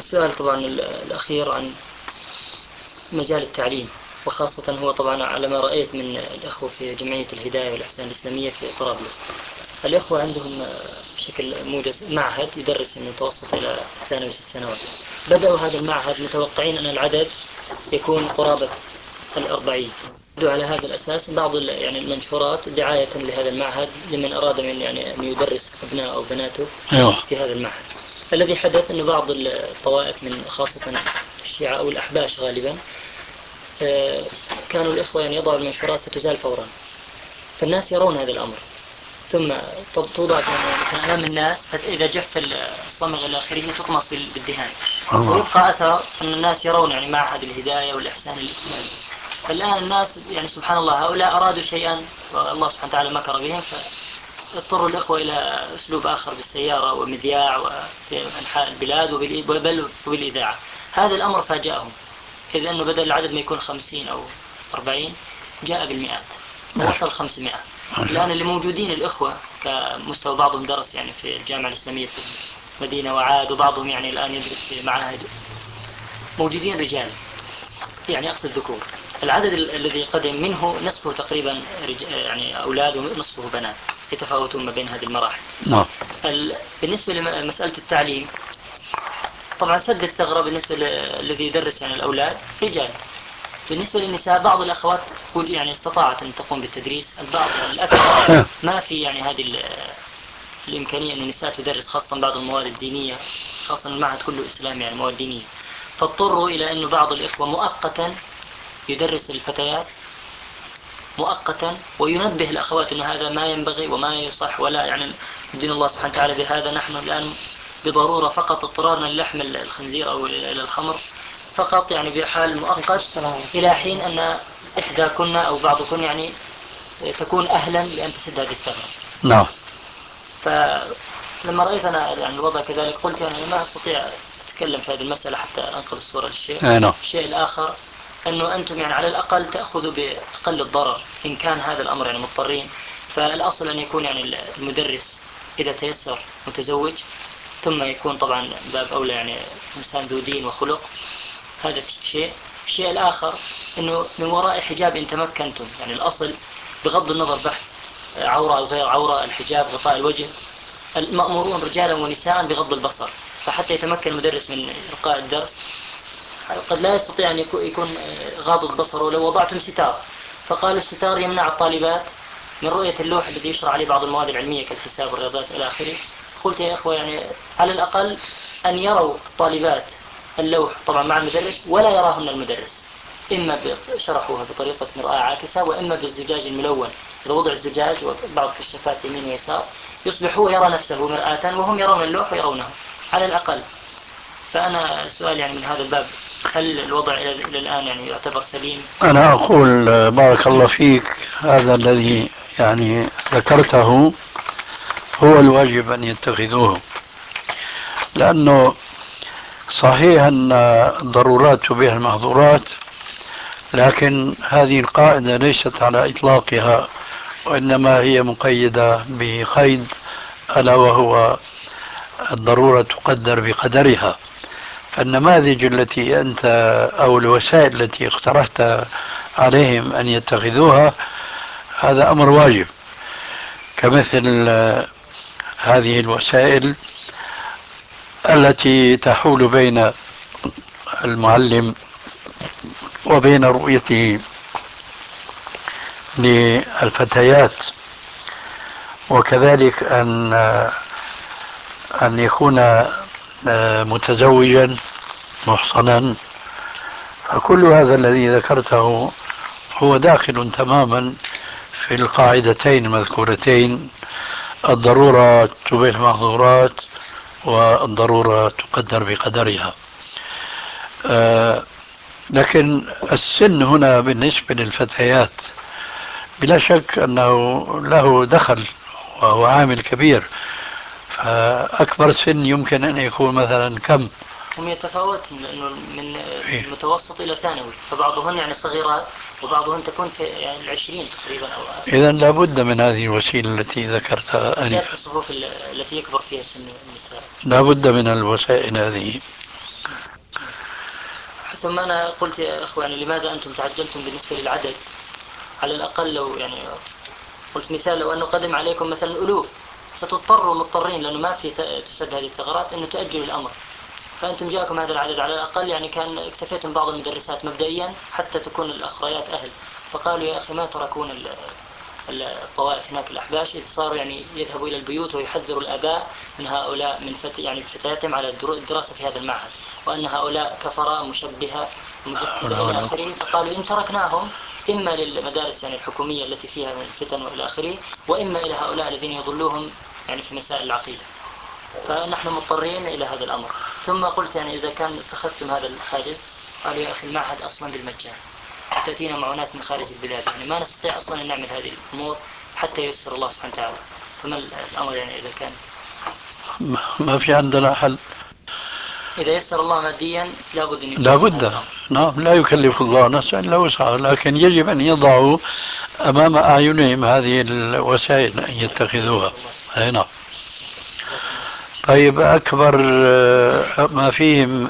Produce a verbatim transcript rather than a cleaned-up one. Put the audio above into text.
السؤال طبعا الأخير عن مجال التعليم، وخاصة هو طبعا على ما رأيت من الأخوة في جمعية الهداية والإحسان الإسلامية في طرابلس. الأخوة عندهم بشكل موجز معهد يدرس من المتوسط إلى الثانوي ست سنوات. بدأوا هذا المعهد متوقعين أن العدد يكون قرابة الأربعين. على هذا الأساس بعض يعني المنشورات دعاية لهذا المعهد لمن أراد من يعني أن يدرس أبناء أو بناته في هذا المعهد. الذي حدث أن بعض الطوائف من خاصة الشيعة أو الأحباش غالبا كانوا الإخوة يعني يضعوا المنشورات فتزال فورا، فالناس يرون هذا الأمر، ثم توضع مثلا أمام الناس، فإذا جف الصمغ إلى آخره تطمس بالدهان، ويبقى أثر أن الناس يرون يعني معهد الهداية والإحسان الإسلامي. فالآن الناس يعني سبحان الله هؤلاء أرادوا شيئا والله سبحانه وتعالى مكر بهم، فاضطروا الإخوة إلى أسلوب آخر بالسيارة ومذياع وفي أنحاء البلاد بل وبالإذاعة. هذا الأمر فاجأهم، إذ أنه بدل العدد ما يكون خمسين أو أربعين جاء بالمئات ووصل خمسمائة. الآن اللي موجودين الإخوة كمستوى بعضهم درس يعني في الجامعة الإسلامية في المدينة وعاد، وبعضهم يعني الآن يدرس في معاهد، موجودين رجال يعني أقصد ذكور. العدد الذي قدم منه نصفه تقريبا يعني أولاد ونصفه بنات، يتفاوتون ما بين هذه المراحل. نعم. بالنسبة لمسألة التعليم طبعا سد الثغرة بالنسبة للذي يدرس يعني الأولاد رجال. بالنسبة للنساء بعض الأخوات يعني استطاعت أن تقوم بالتدريس، البعض يعني الأكثر ما في يعني هذه الإمكانية أن النساء تدرس، خاصة بعض المواد الدينية، خاصة المعهد كله إسلامي يعني مواد دينية، فاضطروا إلى أن بعض الإخوة مؤقتا يدرس الفتيات مؤقتا وينبه الأخوات أن هذا ما ينبغي وما يصح ولا يعني دين الله سبحانه وتعالى بهذا. نحن الآن بضرورة فقط اضطرارنا للحم الخنزير أو إلى الخمر فقط يعني بحال مؤقت إلى حين أن إحدى كنا أو بعضكن يعني تكون أهلا لأن تسد هذه الثغرة. نعم. فلما رأيت أنا يعني الوضع كذلك قلت يعني ما أستطيع أتكلم في هذه المسألة حتى أنقل الصورة للشيء. نعم. الشيء الآخر أنه أنتم يعني على الأقل تأخذوا بأقل الضرر إن كان هذا الأمر يعني مضطرين. فالأصل أن يكون يعني المدرس إذا تيسر متزوج، ثم يكون طبعا باب أولى يعني إنسان ذو دين وخلق. هذا شيء. الشيء الآخر أنه من وراء حجاب إن تمكنتم، يعني الأصل بغض النظر بحث عورة أو غير عورة، الحجاب غطاء الوجه، المأمورون رجالا ونساء بغض البصر. فحتى يتمكن المدرس من إلقاء الدرس قد لا يستطيع أن يكون غاض بصره لو وضعتم ستار. فقالوا الستار يمنع الطالبات من رؤية اللوح الذي يشرع عليه بعض المواد العلمية كالحساب والرياضيات إلى آخره. قلت يا إخوة يعني على الأقل أن يروا الطالبات اللوح طبعا مع المدرس ولا يراهن المدرس، إما شرحوها بطريقة مرآة عاكسة وإما بالزجاج الملون. إذا وضع الزجاج وبعض كشافات يمين ويسار يصبح هو يرى نفسه مرآة وهم يرون اللوح ويرونه على الأقل. فأنا سؤال يعني من هذا الباب، هل الوضع إلى الآن يعني يعتبر سليم؟ أنا أقول بارك الله فيك، هذا الذي يعني ذكرته هو الواجب أن يتخذوه، لأنه صحيح أن الضرورات تبيح المحظورات، لكن هذه القاعدة ليست على إطلاقها، وإنما هي مقيدة بقيد ألا وهو الضرورة تقدر بقدرها. فالنماذج التي أنت أو الوسائل التي اقترحت عليهم أن يتخذوها هذا أمر واجب، كمثل هذه الوسائل التي تحول بين المعلم وبين رؤيته للفتيات، وكذلك أن أن يكون متزوجا محصنا. فكل هذا الذي ذكرته هو داخل تماما في القاعدتين المذكورتين: الضرورة تبيح المحظورات، والضرورة تقدر بقدرها. آه لكن السن هنا بالنسبة للفتيات بلا شك أنه له دخل وهو عامل كبير. فأكبر سن يمكن أن يكون مثلا كم؟ هم يتفاوتون لأنه من المتوسط إلى ثانوي، فبعضهن يعني صغيرات وبعضهن تكون في يعني العشرين تقريبا أو إذا لابد من هذه الوسيلة التي ذكرتها آنفا، آنفا، الصفوف التي يكبر فيها سن النساء. لابد من الوسائل هذه. ثم أنا قلت يا أخوان يعني لماذا أنتم تعجلتم بالنسبة للعدد؟ على الأقل لو يعني قلت مثال لو أنه قدم عليكم مثلا ألوف ستضطروا مضطرين لأنه ما في تسد هذه الثغرات أنه تأجلوا الأمر، فأنتم جاءكم هذا العدد على الأقل يعني كان اكتفيتم بعض المدرسات مبدئيا حتى تكون الأخريات أهل، فقالوا يا أخي ما تركون الطوائف هناك الأحباش إذ صاروا يعني يذهبوا إلى البيوت ويحذروا الآباء من هؤلاء من فت يعني فتياتهم على الدراسة في هذا المعهد، وأن هؤلاء كفراء مشبهة مجسدة إلى آخره، فقالوا إن تركناهم إما للمدارس يعني الحكومية التي فيها من الفتن وإلى آخره، وإما إلى هؤلاء الذين يضلوهم يعني في مسائل العقيدة، فنحن مضطرين إلى هذا الأمر. ثم قلت يعني إذا كان اتخذتم هذا الحاجز، قالوا يا أخي المعهد أصلا بالمجان، تأتينا معونات من خارج البلاد، يعني ما نستطيع أصلا أن نعمل هذه الأمور حتى ييسر الله سبحانه وتعالى، فما الأمر يعني إذا كان ما في عندنا حل، إذا يسر الله ماديا لابد أن يكون لا هذا بد. الأمر. نعم، لا يكلف الله نفسا إلا وسعها، لكن يجب أن يضعوا أمام أعينهم هذه الوسائل أن يتخذوها. أي نعم. طيب، أكبر آه، ما فيهم